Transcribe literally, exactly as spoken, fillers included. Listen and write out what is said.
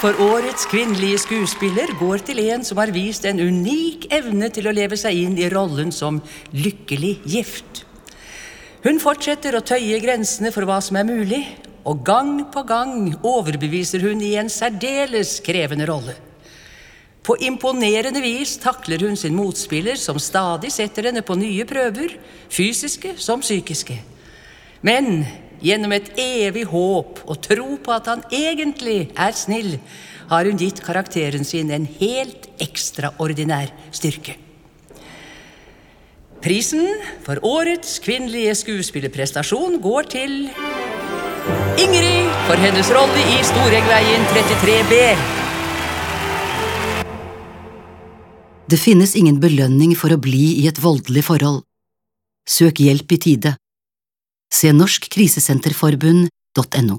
for årets kvinnelige skuespiller går til en som har vist en unik evne til å leve seg inn i rollen som lykkelig gift. Hun fortsetter å tøye grensene for hva som er mulig, og gang på gang overbeviser hun i en særdeles krevende rolle. På imponerende vis takler hun sin motspiller som stadig setter henne på nye prøver, fysiske som psykiske. Men gjennom et evig håp og tro på at han egentlig er snill, har hun gitt karakteren sin en helt ekstraordinær styrke. Prisen for årets kvinnelige skuespillerprestasjon går til Ingrid for hennes rolle i Storengveien trettitre B. Det finnes ingen belønning for å bli i et voldelig forhold. Søk hjelp i tide. Se norsk krisesenterforbund punktum no.